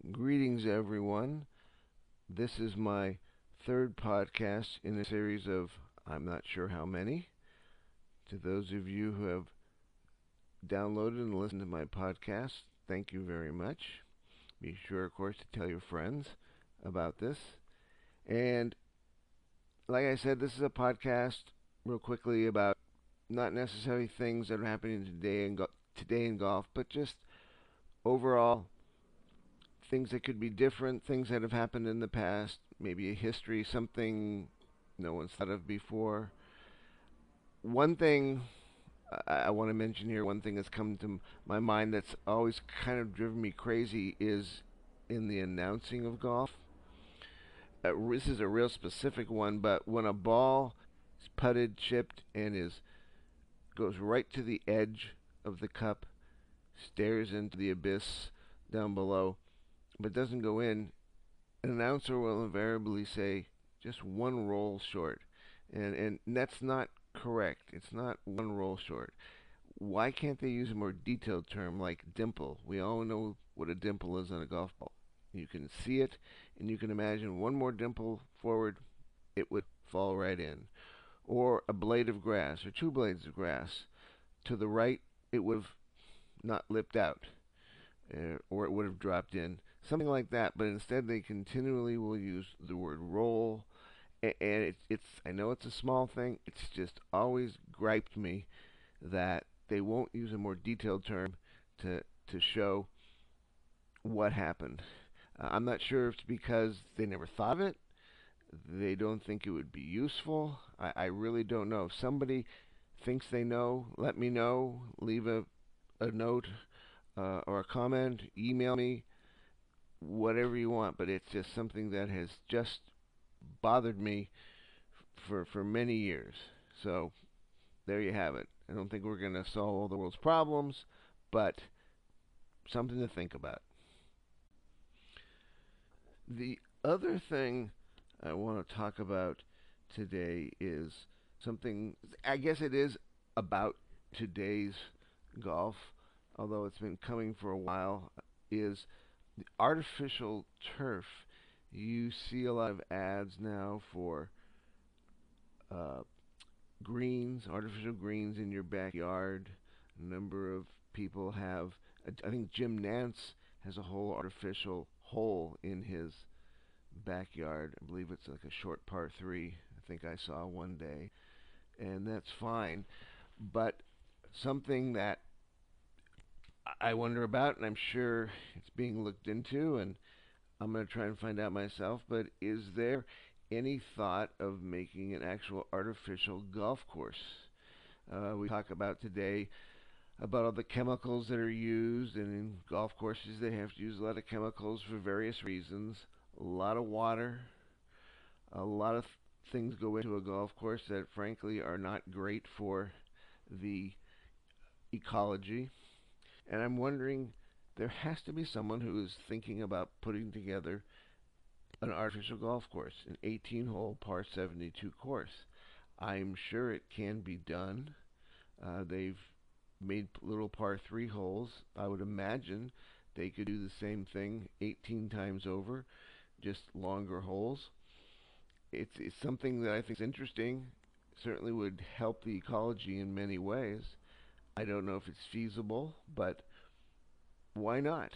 Greetings, everyone. This is my third podcast in a series of I'm not sure how many. To those of you who have downloaded and listened to my podcast, thank you very much. Be sure, of course, to tell your friends about this. And like I said, this is a podcast real quickly about not necessarily things that are happening today in golf, but just overall things that could be different, things that have happened in the past, maybe a history, something no one's thought of before. One thing I want to mention here, one thing that's come to my mind that's always kind of driven me crazy is in the announcing of golf. This is a real specific one, but when a ball is putted, chipped, and goes right to the edge of the cup, stares into the abyss down below, but doesn't go in, an announcer will invariably say just one roll short. And that's not correct. It's not one roll short. Why can't they use a more detailed term like dimple? We all know what a dimple is on a golf ball. You can see it, and you can imagine one more dimple forward, it would fall right in. Or a blade of grass, or two blades of grass. To the right, it would have not lipped out, or it would have dropped in. Something like that, but instead they continually will use the word roll, and I know it's a small thing, it's just always griped me that they won't use a more detailed term to show what happened. I'm not sure if it's because they never thought of it, they don't think it would be useful. I really don't know. If somebody thinks they know, let me know. Leave a note or a comment, email me, whatever you want, but it's just something that has just bothered me for many years. So there you have it. I don't think we're going to solve all the world's problems, but something to think about. The other thing I want to talk about today is something, I guess it is about today's golf, although it's been coming for a while, is the artificial turf. You see a lot of ads now for greens, artificial greens in your backyard. A number of people have, I think Jim Nantz has a whole artificial hole in his backyard. I believe it's like a short par 3. I think I saw one day. And that's fine. But something that I wonder about, and I'm sure it's being looked into, and I'm going to try and find out myself, but is there any thought of making an actual artificial golf course? We talk about today about all the chemicals that are used, and in golf courses they have to use a lot of chemicals for various reasons. A lot of water, a lot of things go into a golf course that frankly are not great for the ecology. And I'm wondering, there has to be someone who is thinking about putting together an artificial golf course, an 18-hole par 72 course. I'm sure it can be done. They've made little par 3 holes. I would imagine they could do the same thing 18 times over, just longer holes. It's something that I think is interesting. Certainly would help the ecology in many ways. I don't know if it's feasible, but why not?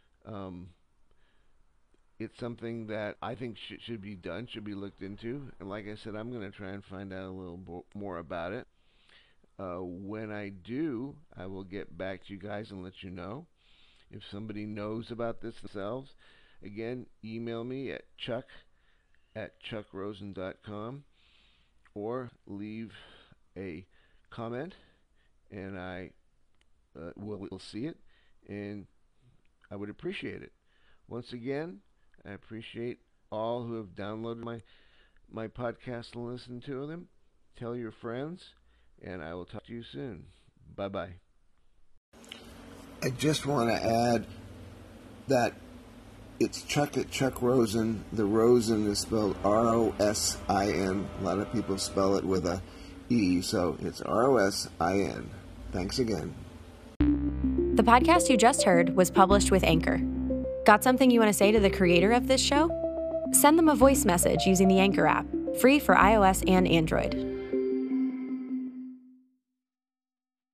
It's something that I think should be done, should be looked into. And like I said, I'm going to try and find out a little more about it. When I do, I will get back to you guys and let you know. If somebody knows about this themselves, again, email me at chuck@chuckrosen.com or leave a comment, and I will see it, and I would appreciate it. Once again, I appreciate all who have downloaded my podcast and listened to them. Tell your friends, and I will talk to you soon. Bye-bye. I just want to add that it's Chuck at Chuck Rosen. The Rosen is spelled R-O-S-I-N. A lot of people spell it with a E, so it's R-O-S-I-N. Thanks again. The podcast you just heard was published with Anchor. Got something you want to say to the creator of this show? Send them a voice message using the Anchor app, free for iOS and Android.